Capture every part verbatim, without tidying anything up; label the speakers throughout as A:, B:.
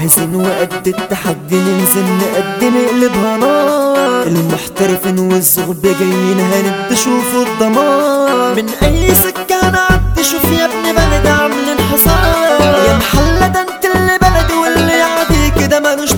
A: جاهزين وقد التحدي ننزل نقد نقلبها نار. المحترفين والزغب جايين هند شوفوا الدمار. من اي سكة نعدي شوف يا ابن بلد عاملين حصار. يا محلة ده انت اللي بلدي واللي يعدي كده مالوش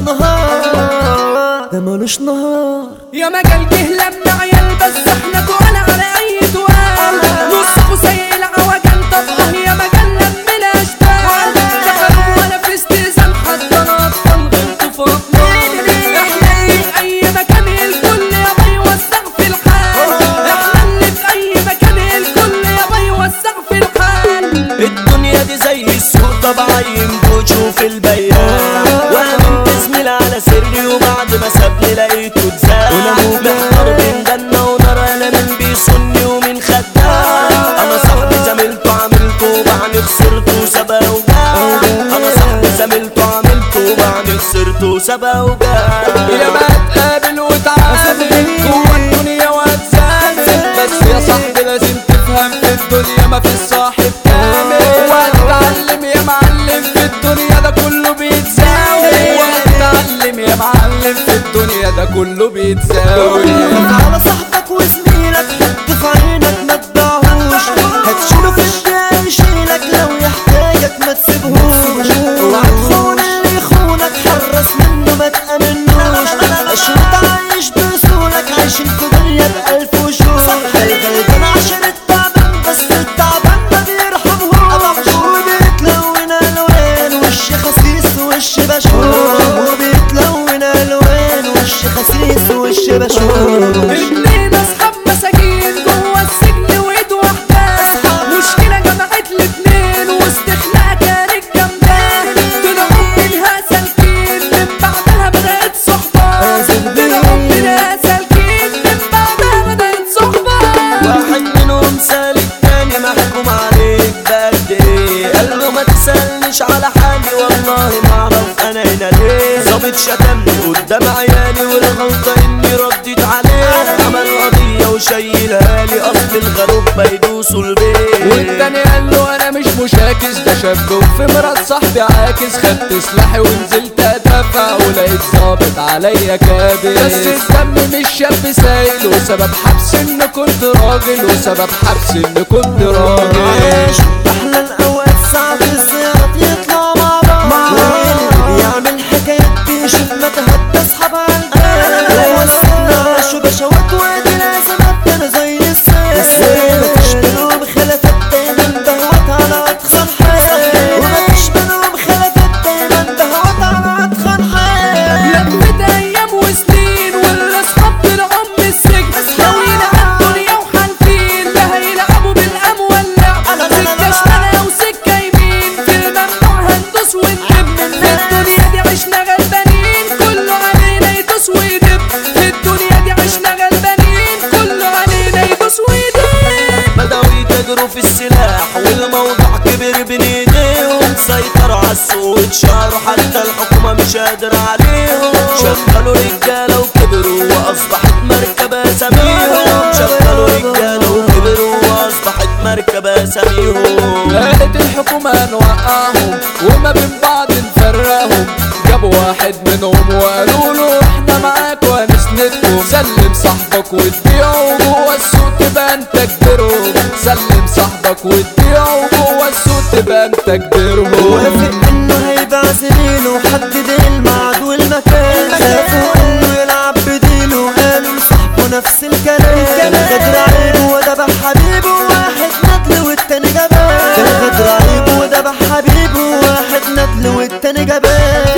A: نهار، ده مالوش نهار.
B: يا مجال جه لما عيال بس احنا تقال على اي دوال. نص سيء العوجان طبقه يا مجال لما الاشبال. دخلوا وانا في استئذان حتى انا اطفال غلطوا في اطلال. احنا اللي في اي مكان الكل يابا يوسع في الحال. احنا اللي في اي مكان الكل يابا يوسع في الحال.
C: الدنيا دي زي السوق طبعين بوجهه في البيان. وامنت زميل على سري وبعد ما سابني لقيته اتزان. محتار بين جنة ونار انا مين بيصني ومين خدام. انا صاحبي زميلته عملته وبعني خسرته وسابها وجاه. انا صاحبي زميلته عملته وبعني خسرته وسابها وجاه.
B: يا ما اتقابل واتعامل جوا الدنيا واتزامل. بس يا صاحبي لازم تفهم في الدنيا ما في الصاحب كامل. وهتتعلم يا معلم في الدنيا ده كله بيتساوي. وهتتعلم يا معلم في الدنيا ده كله بيتساوي.
A: على صاحبك وزميلك حط في عينك ما تبيعهوش. هتشيله في الدنيا يشيلك لو يحتاجك ما تسيبهوش. اوعى تخون اللي يخونك حرص منه ما تأمنوش. عشان تعيش بأصولك عايشين في دنيا بألف وشوش. الغلبان عشان التعبان بس التعبان ما بيرحمهوش. وبيتلون ألوان وش خسيس وش بشوش. وبيتلون ألوان وش خسيس وش بشوش.
B: اتنين اصحاب مساكين جوا السجن وايد واحدة. مشكلة جمعت الاتنين وسط خناقة كانت جنبان. طلعوا منها سالكين من بعدها بدأت صحبة. طلعوا منها سالكين من بعدها بدأت صحبة.
C: واحد منهم سال التاني محكوم عليك بقد ايه. قال له ما تسألنيش على حالي والله ما اعرف انا هنا ليه. ظابط شتمني قدام عيالي والغلطة اني رديت عليه. عمل قضية وشيلها لي اصل الغروب بيدوسوا البيت.
B: والتاني قال له انا مش مشاكس ده شاب وفي مرات صاحبي عاكس. خدت سلاحي ونزلت ادافع ولقيت ظابط عليا كابس. بس الدم مش شاب سايل وسبب حبس ان كنت راجل. وسبب حبس ان كنت راجل.
A: احلى الاوقات ساعة الزيارات يطلع مع بعض. واللي بيعمل حكايات بيشوف متهدى اصحاب عالجال. وسطنا عاشوا بشوات وادي الازمات انا زي السيل. مفيش بينهم خلافات دايما دهوات على اتخن حال. ومفيش بينهم خلافات دايما دهوات على اتخن حال.
B: لمت ايام وسنين والاصحاب طلعوا من السجن. ناويين على الدنيا وحالفين لا هيلعبوا بالقام واللعب. سكة شمال وسكة يمين في الممنوع هندوس وندب. في الدنيا دي عشنا غلبانين كله علينا يدوس ويدب. في الدنيا دي عشنا غلبانين كله علينا يدوس ويدب.
C: بدأوا يتاجروا في السلاح والموضوع كبر بين ايديهم. سيطروا عالسوق واتشهروا حتى الحكومة مش قادرة عليهم. شغلوا رجالة وكبروا وأصبحت مركبة أساميهم. شغلوا رجالة وكبروا وأصبحت مركبة أساميهم.
B: قالت الحكومة نوقعهم وما بين بعض نفرقهم. جابوا واحد منهم وقالوا له احنا معاك وهنسندكم. سلم صاحبك وتبيعه جوه السوق تبقى انت كبيرهم. سلم صاحبك وتبيعه جوه السوق تبقى انت كبيرهم.
A: وافق انه هيبيع زميله وحدد الميعاد والمكان. خافوا انه يلعب بديله قالوا لصاحبه نفس الكلام. كان غدر عيبه وذبح حبيبه واحد ندل والتاني جبان. كان غدر عيبه وذبح حبيبه واحد ندل والتاني جبان.